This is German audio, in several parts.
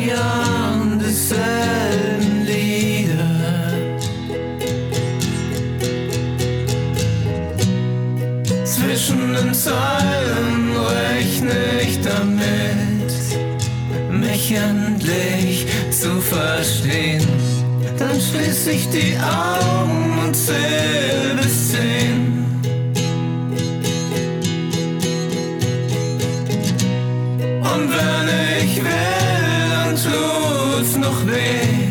Jahren dieselben Lieder. Zwischen den Zeilen rechne ich damit, mich endlich zu verstehen. Dann schließ ich die Augen und zähl bis 10. Und wenn ich will, dann tut's noch weh.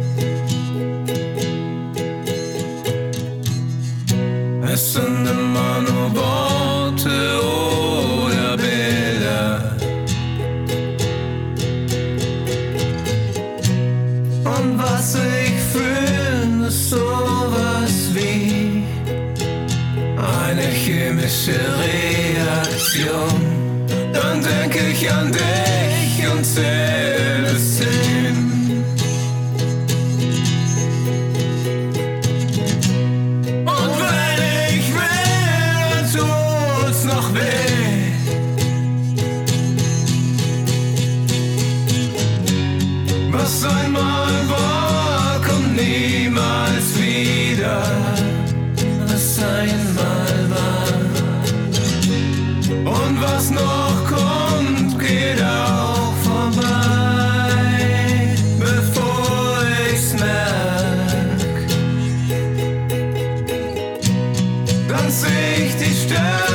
Es sind immer nur Worte oder Bilder. Und was ich fühle, ist sowas wie eine chemische Reaktion. Dann denk ich an dich und zähl bis 10. Und wenn ich will, dann tut's noch weh. Was einmal war, kommt niemals wieder. Was einmal war. Und was noch kommt, geht auch vorbei, bevor ich's merk. Dann seh ich die Sterne.